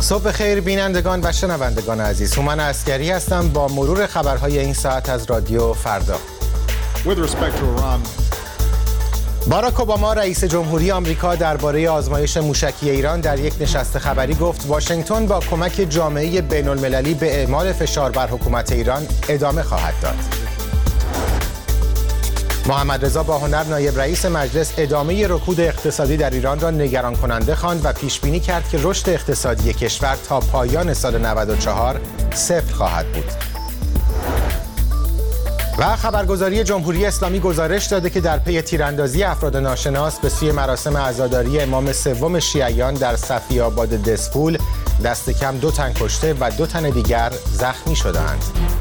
صبح خیر بینندگان و شنوندگان عزیز، هومن عسکری هستم با مرور خبرهای این ساعت از رادیو فردا. باراک اوباما رئیس جمهوری آمریکا درباره آزمایش موشکی ایران در یک نشست خبری گفت واشنگتن با کمک جامعه بین‌المللی به اعمال فشار بر حکومت ایران ادامه خواهد داد. محمد رضا باهنر نایب رئیس مجلس ادامه رکود اقتصادی در ایران را نگران کننده خواند و پیش بینی کرد که رشد اقتصادی کشور تا پایان سال 94 صفر خواهد بود. و خبرگزاری جمهوری اسلامی گزارش داده که در پی تیراندازی افراد ناشناس به سوی مراسم عزاداری امام سوم شیعیان در صفی آباد دسفول دست کم 2 تن کشته و 2 تن دیگر زخمی شدند.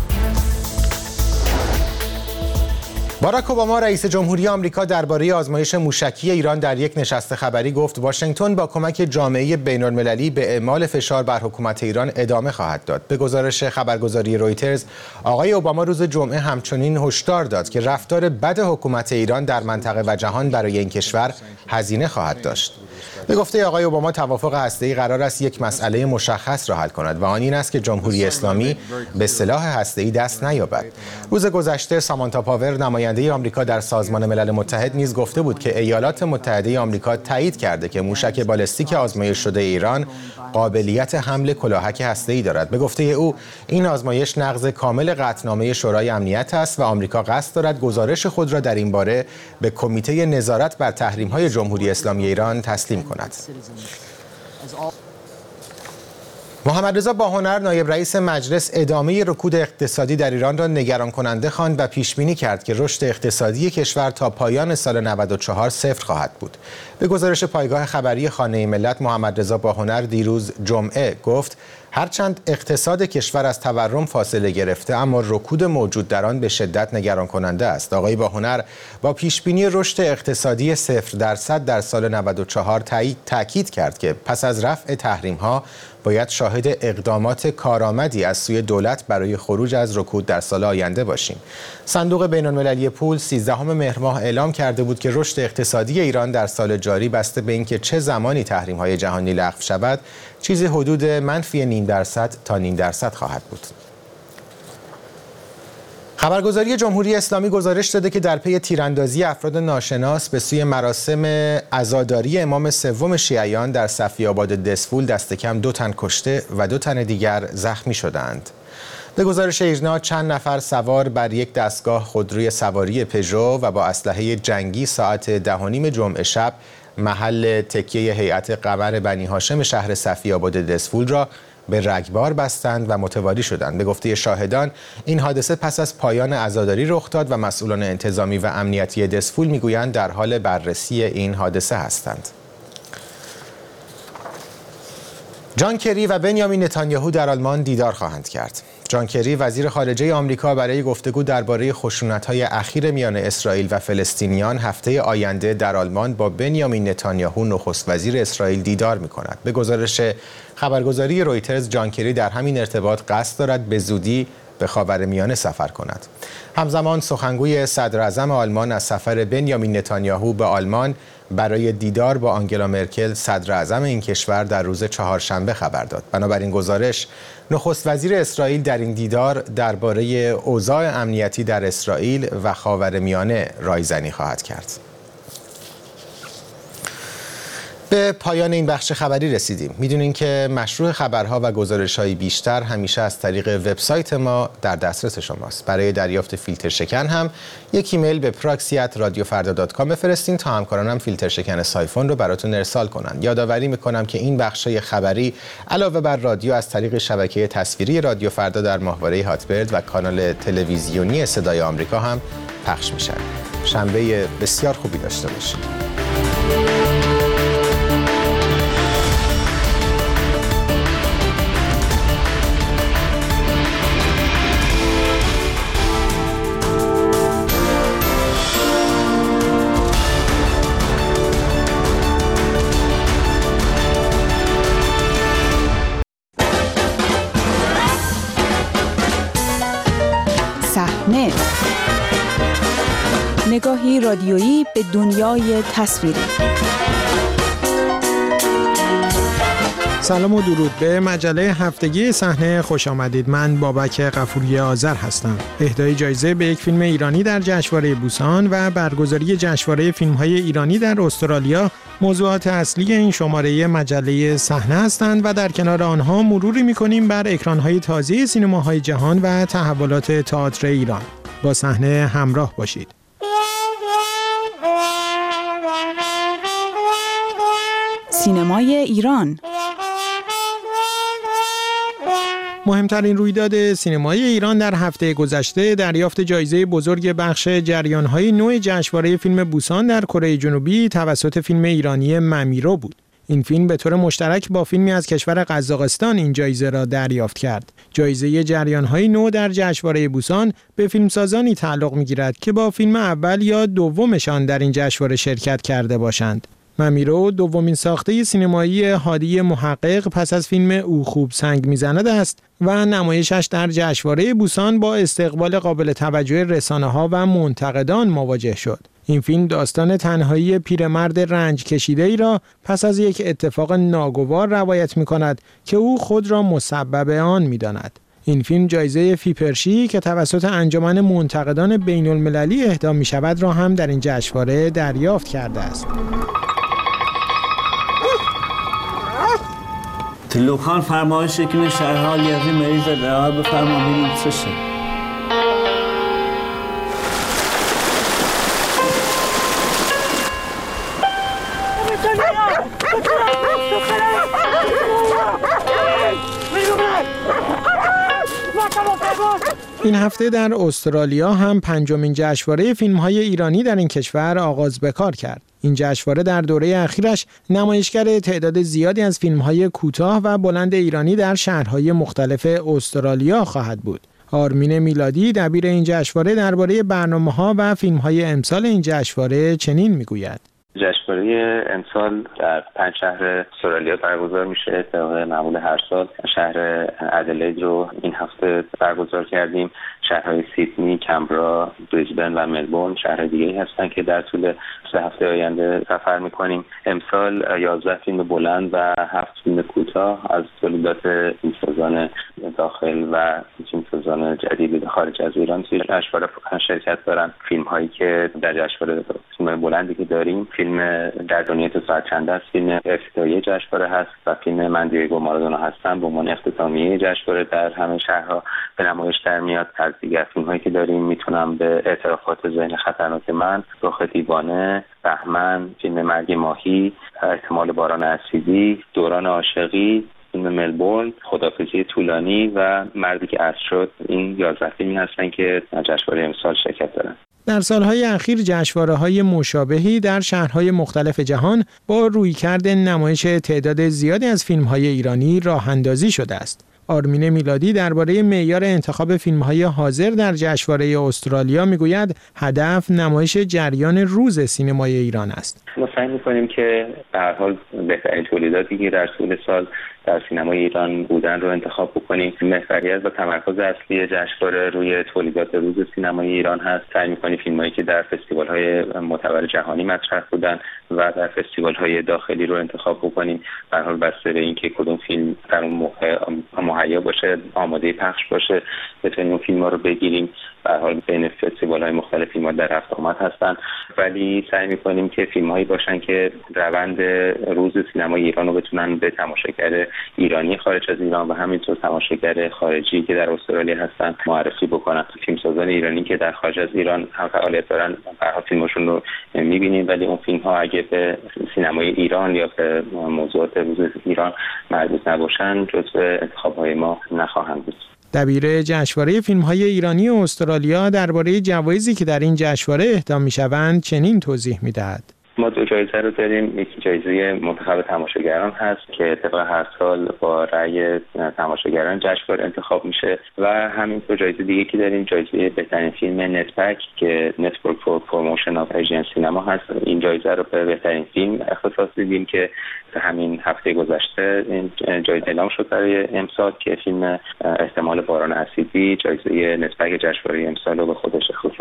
باراک اوباما رئیس جمهوری آمریکا درباره آزمایش موشکی ایران در یک نشست خبری گفت واشنگتن با کمک جامعه بین‌المللی به اعمال فشار بر حکومت ایران ادامه خواهد داد. به گزارش خبرگزاری رویترز، آقای اوباما روز جمعه همچنین هشدار داد که رفتار بد حکومت ایران در منطقه و جهان برای این کشور هزینه خواهد داشت. به گفته آقای اوباما توافق هسته‌ای قرار است یک مسئله مشخص را حل کند و آن این است که جمهوری اسلامی به سلاح هسته‌ای دست نیابد. روز گذشته سامانتا پاور نماینده آمریکا در سازمان ملل متحد نیز گفته بود که ایالات متحده آمریکا تایید کرده که موشک بالستیک آزمایش شده ایران قابلیت حمل کلاهک هسته‌ای دارد. به گفته او این آزمایش نقض کامل قطعنامه شورای امنیت است و آمریکا قصد دارد گزارش خود را در این باره به کمیته نظارت بر تحریم‌های جمهوری اسلامی ایران تسلیم کند. محمد رضا باهنر نایب رئیس مجلس ادامه رکود اقتصادی در ایران را نگران کننده خواند و پیش بینی کرد که رشد اقتصادی کشور تا پایان سال 94 صفر خواهد بود. به گزارش پایگاه خبری خانه ملت، محمد رضا باهنر دیروز جمعه گفت هرچند اقتصاد کشور از تورم فاصله گرفته اما رکود موجود در آن به شدت نگران کننده است. آقای باهنر با پیش بینی رشد اقتصادی 0% در سال 94 تاکید کرد که پس از رفع تحریم‌ها باید شاهد اقدامات کارآمدی از سوی دولت برای خروج از رکود در سال آینده باشیم. صندوق بین‌المللی پول 13 مهر ماه اعلام کرده بود که رشد اقتصادی ایران در سال جاری بسته به اینکه چه زمانی تحریم‌های جهانی لغو شود چیزی حدود -0.5% تا 0.5% خواهد بود. خبرگزاری جمهوری اسلامی گزارش داده که در پی تیراندازی افراد ناشناس به سوی مراسم عزاداری امام سوم شیعیان در صفی آباد دسفول دست کم 2 تن کشته و 2 تن دیگر زخمی شدند. به گزارش اجنا چند نفر سوار بر یک دستگاه خودروی سواری پژو و با اسلحه جنگی ساعت 10:30 جمعه شب محل تکیه هیئت قمر بنی هاشم شهر صفی آباد دسفول را به رگبار بستند و متواری شدند. به گفته شاهدان این حادثه پس از پایان عزاداری رخ داد و مسئولان انتظامی و امنیتی دسفول میگویند در حال بررسی این حادثه هستند. جان کری و بنیامین نتانیاهو در آلمان دیدار خواهند کرد. جان کری وزیر خارجه آمریکا برای گفتگو درباره خشونت‌های اخیر میان اسرائیل و فلسطینیان هفته آینده در آلمان با بنیامین نتانیاهو نخست وزیر اسرائیل دیدار می‌کند. به گزارش خبرگزاری رویترز جان کری در همین ارتباط قصد دارد به زودی به خاورمیانه سفر کند. همزمان سخنگوی صدر اعظم آلمان از سفر بنیامین نتانیاهو به آلمان برای دیدار با آنگلا مرکل صدر اعظم این کشور در روز چهارشنبه خبر داد. بنابراین گزارش نخست وزیر اسرائیل در این دیدار درباره اوضاع امنیتی در اسرائیل و خاورمیانه رایزنی خواهد کرد. به پایان این بخش خبری رسیدیم. میدونین که مشروع خبرها و گزارش‌های بیشتر همیشه از طریق وبسایت ما در دسترس شماست. برای دریافت فیلتر شکن هم یک ایمیل به proxy@radiofarda.com بفرستین تا همکارانم فیلتر شکن سایفون رو براتون ارسال کنن. یادآوری میکنم که این بخش‌های خبری علاوه بر رادیو از طریق شبکه تصویری رادیو فردا در ماهواره هاتبرد و کانال تلویزیونی صدای آمریکا هم پخش میشن. شنبه بسیار خوبی داشته باشید. نگاهی رادیویی به دنیای تصویری. سلام و درود به مجله هفتگی صحنه خوش آمدید. من بابک غفوری آذر هستم. اهدای جایزه به یک فیلم ایرانی در جشنواره بوسان و برگزاری جشنواره فیلم‌های ایرانی در استرالیا موضوعات اصلی این شماره مجله صحنه هستند و در کنار آنها مروری می‌کنیم بر اکران‌های تازه سینماهای جهان و تحولات تئاتر ایران. با صحنه همراه باشید. سینمای ایران. مهمترین رویداد سینمایی ایران در هفته گذشته دریافت جایزه بزرگ بخش جریان‌های نو جشنواره فیلم بوسان در کره جنوبی توسط فیلم ایرانی ممیرو بود. این فیلم به طور مشترک با فیلمی از کشور قزاقستان این جایزه را دریافت کرد. جایزه جریان‌های نو در جشنواره بوسان به فیلمسازانی تعلق می‌گیرد که با فیلم اول یا دومشان در این جشنواره شرکت کرده باشند. ممیرو دومین ساخته سینمایی هادی محقق پس از فیلم او خوب سنگ میزند است و نمایشش در جشنواره بوسان با استقبال قابل توجه رسانه‌ها و منتقدان مواجه شد. این فیلم داستان تنهایی پیرمرد رنج کشیده‌ای را پس از یک اتفاق ناگوار روایت می‌کند که او خود را مسبب آن می‌داند. این فیلم جایزه فیپرشی که توسط انجمن منتقدان بین‌المللی اهدا می‌شود را هم در این جشنواره دریافت کرده است. تلوخان فرمایش که شهرها لیازی مریض رها بفرما ببینیم چه شد. این هفته در استرالیا هم پنجمین جشنواره فیلم‌های ایرانی در این کشور آغاز به کار کرد. این جشنواره در دوره اخیرش نمایشگر تعداد زیادی از فیلم‌های کوتاه و بلند ایرانی در شهرهای مختلف استرالیا خواهد بود. آرمین میلادی دبیر این جشنواره درباره برنامه‌ها و فیلم‌های امسال این جشنواره چنین می‌گوید: جشنواره امسال در 5 شهر استرالیا برگزار میشه. طبق معمول هر سال شهر ادلید رو این هفته برگزار کردیم. شهرهای سیدنی، کمبرا، بریزبن و ملبورن شهرهای دیگه‌ای هستن که در طول 3 هفته آینده سفر میکنیم. امسال 11 فیلم بلند و 7 فیلم کوتاه از تولیدات فیلمسازان داخل و فیلمسازان جدید خارج از ایران توی جشنواره شرکت دارن. فیلم‌هایی که در جشنواره فیلم بلندی که داریم، فیلم در دنیای تو ساعت چند است فیلم افتتاحیه جشنواره هست و فیلم من دیگو مارادونا هستم به عنوان اختتامیه جشنواره در همه شهرها به نمایش در میاد. از دیگر فیلم‌هایی که داریم میتونم به اعترافات ذهن خطرناک من، رخ دیوانه، بهمن، فیلم مرگ ماهی، احتمال باران اسیدی، دوران عاشقی، فیلم ملبورن، خدافظی طولانی و مردی که اسب شد، این 11 فیلمی هستن که در جشنواره امسال شرکت دارن. در سالهای اخیر جشنواره‌های مشابهی در شهرهای مختلف جهان با رویکرد نمایش تعداد زیادی از فیلم‌های ایرانی راه‌اندازی شده است. آرمین میلادی درباره معیار انتخاب فیلم‌های حاضر در جشنواره استرالیا میگوید هدف نمایش جریان روز سینمای ایران است. ما سعی می‌کنیم که به هر حال بهترین تولیداتی که در طول سال در سینمای ایران بودن رو انتخاب بکنیم. محوریت و تمرکز اصلی جشنواره روی تولیدات روز سینمای ایران هست. سعی می‌کنیم فیلمایی که در فستیوال‌های معتبر جهانی مطرح بودن و در فستیوال‌های داخلی رو انتخاب بکنیم. به هر حال بسته به اینکه کدوم فیلم در اون موقع مهیا باشه، آماده پخش باشه، بتونیم اون فیلم‌ها رو بگیریم. به هر حال بین فستیوال‌های مختلف فیلم‌ها در رفت آمد هستن، ولی سعی می‌کنیم که فیلم‌هایی باشن که روند روز سینمای ایران رو بتونن به تماشاگر ایرانی خارج از ایران و همینطور تماشاگر خارجی که در استرالیا هستن معرفی بکنن. فیلمسازان ایرانی که در خارج از ایران هم فعالیت دارن، به هر حال فیلمشون رو می‌بینیم، ولی اون فیلم‌ها اگه به سینمای ایران یا به موضوعات روز ایران مربوط نباشن، جزو انتخاب‌های ما نخواهند بود. دبیر جشنواره فیلم‌های ایرانی استرالیا درباره جوایزی که در این جشنواره اهدا می‌شوند چنین توضیح می‌دهد: ما 2 جایزه رو داریم. یکی جایزه منتخب تماشاگران هست که طبق هر سال با رأی تماشاگران جشنواره انتخاب میشه و همینطور جایزه دیگه که داریم جایزه بهترین فیلم نتپک که نتورک فور پروموشن آف ایژین سینما هست. این جایزه رو به بهترین فیلم اختصاص دیدیم که همین هفته گذشته این جایزه اعلام شد برای امسال که فیلم احتمال باران اسیدی جایزه نتپک جشنواره امسال رو به خودش اختصاص داد.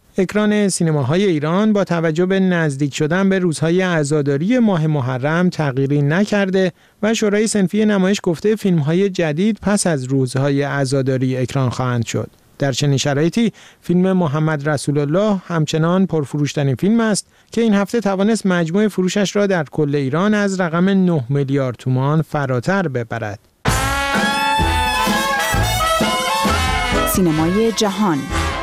اکران سینماهای ایران با توجه به نزدیک شدن به روزهای عزاداری ماه محرم تغییری نکرده و شورای صنفی نمایش گفته فیلم‌های جدید پس از روزهای عزاداری اکران خواهند شد. در چنین شرایطی فیلم محمد رسول الله همچنان پرفروش‌ترین فیلم است که این هفته توانست مجموع فروشش را در کل ایران از رقم 9 میلیارد تومان فراتر ببرد. سینمای جهان.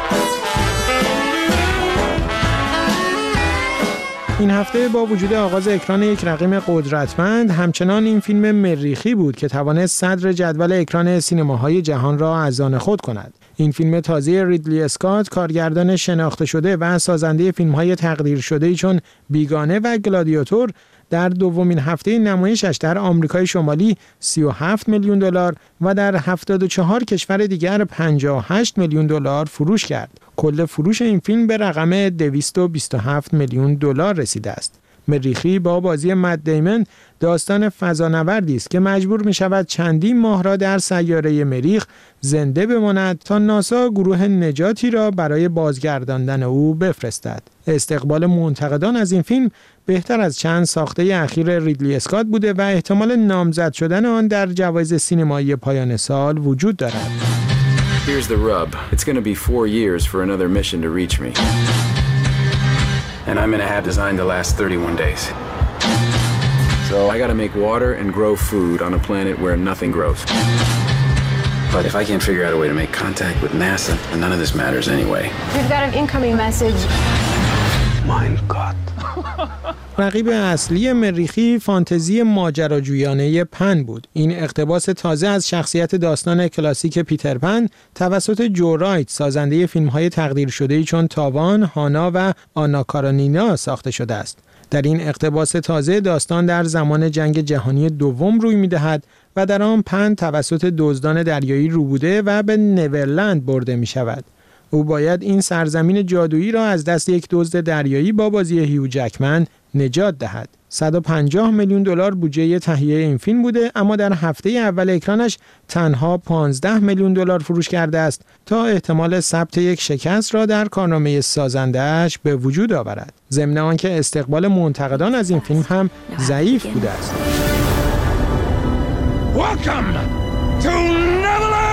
این هفته با وجود آغاز اکران یک رقیب قدرتمند، همچنان این فیلم مریخی بود که توانست صدر جدول اکران سینماهای جهان را از آن خود کند. این فیلم تازه ریدلی اسکات، کارگردان شناخته شده و سازنده فیلم‌های تقدیر شده‌ای چون بیگانه و گلادیاتور، در دومین هفته نمایشش در آمریکای شمالی 37 میلیون دلار و در 74 کشور دیگر 58 میلیون دلار فروش کرد. کل فروش این فیلم به رقم 227 میلیون دلار رسیده است. مریخی با بازی مت دیمن داستان فضانوردی است که مجبور می شود چندین ماه را در سیاره مریخ زنده بماند تا ناسا گروه نجاتی را برای بازگرداندن او بفرستد. استقبال منتقدان از این فیلم بهتر از چند ساخته اخیر ریدلی اسکات بوده و احتمال نامزد شدن آن در جوایز سینمایی پایان سال وجود دارد. Here's the rub. It's going to be 4 years for another mission to reach me. And I'm going to have designed to last 31 days. So I got to make water and grow food on a planet where nothing grows. But if I can't figure out a way to make contact with NASA, then none of this matters anyway. We've got an incoming message. Mein Gott. رقیب اصلی مریخی فانتزی ماجراجویانه پن بود. این اقتباس تازه از شخصیت داستان کلاسیک پیتر پن توسط جو رایت، سازنده فیلم‌های تقدیر شده‌ای چون تاوان، هانا و آنا کارانینا ساخته شده است. در این اقتباس تازه داستان در زمان جنگ جهانی دوم روی می‌دهد و در آن پن توسط دزدان دریایی روبوده و به نیورلند برده می‌شود. او باید این سرزمین جادویی را از دست یک دزد دریایی با بازی هیو جکمن نجات دهد. 150 میلیون دلار بودجه تهیه این فیلم بوده، اما در هفته اول اکرانش تنها 15 میلیون دلار فروش کرده است تا احتمال ثبت یک شکست را در کارنامه سازنده‌اش به وجود آورد. ضمن آنکه استقبال منتقدان از این فیلم هم ضعیف بوده است. Welcome to Neverland!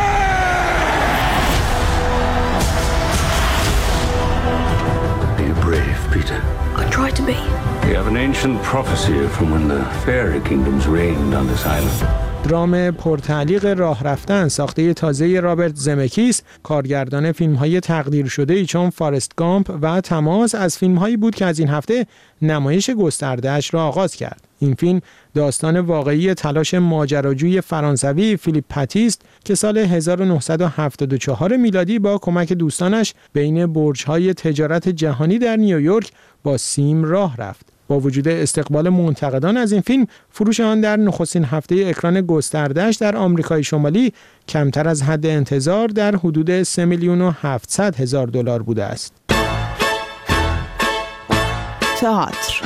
Be brave, Peter. I try to be. We have an ancient prophecy from when the fairy kingdoms reigned on this island. درام پرتعلیق راه رفتن ساخته تازه رابرت زمکیس، کارگردان فیلم‌های تقدیر شده‌ای چون فارست گامپ و تماس، از فیلم‌هایی بود که از این هفته نمایش گسترده‌اش را آغاز کرد. این فیلم داستان واقعی تلاش ماجراجوی فرانسوی فیلیپ پتی است که سال 1974 میلادی با کمک دوستانش بین برج‌های تجارت جهانی در نیویورک با سیم راه رفت. با وجود استقبال منتقدان از این فیلم، فروش آن در نخستین هفته اکران گسترده‌اش در آمریکای شمالی کمتر از حد انتظار در حدود 3,700,000 دلار بوده است. تئاتر.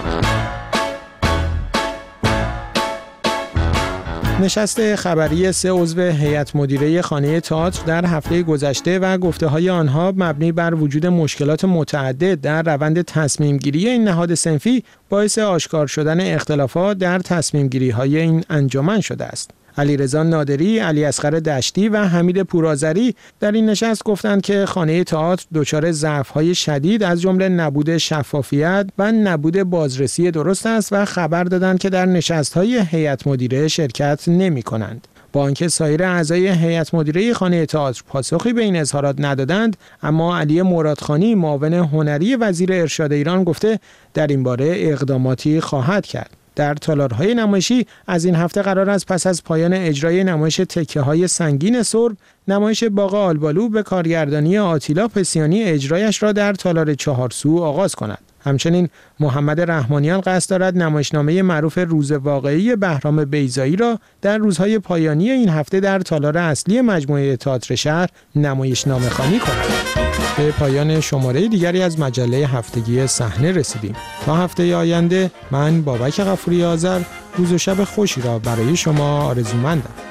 نشست خبری 3 عضو هیئت مدیره خانه تئاتر در هفته گذشته و گفته‌های آنها مبنی بر وجود مشکلات متعدد در روند تصمیم‌گیری این نهاد صنفی باعث آشکار شدن اختلافات در تصمیم‌گیری‌های این انجمن شده است. علیرضا نادری، علیاصغر دشتی و حمید پورآذری در این نشست گفتند که خانه تئاتر دچار ضعف‌های شدید از جمله نبود شفافیت و نبود بازرسی درست است و خبر دادند که در نشست‌های هیئت مدیره شرکت نمی‌کنند. با آنکه سایر اعضای هیئت مدیره خانه تئاتر پاسخی به این اظهارات ندادند، اما علی مرادخانی، معاون هنری وزیر ارشاد ایران، گفته در این باره اقداماتی خواهد کرد. در تالارهای نمایشی از این هفته قرار است پس از پایان اجرای نمایش تکه‌های سنگین سرب، نمایش باغ آلبالو به کارگردانی آتیلا پسیانی اجرایش را در تالار چهارسو آغاز کند. همچنین محمد رحمانیان قصد دارد نمایشنامه معروف روز واقعی بهرام بیضایی را در روزهای پایانی این هفته در تالار اصلی مجموعه تئاتر شهر نمایشنامه‌خوانی کند. به پایان شماره دیگری از مجله هفتگی صحنه رسیدیم. تا هفته آینده من بابک غفوری آذر روز و شب خوشی را برای شما آرزومندم.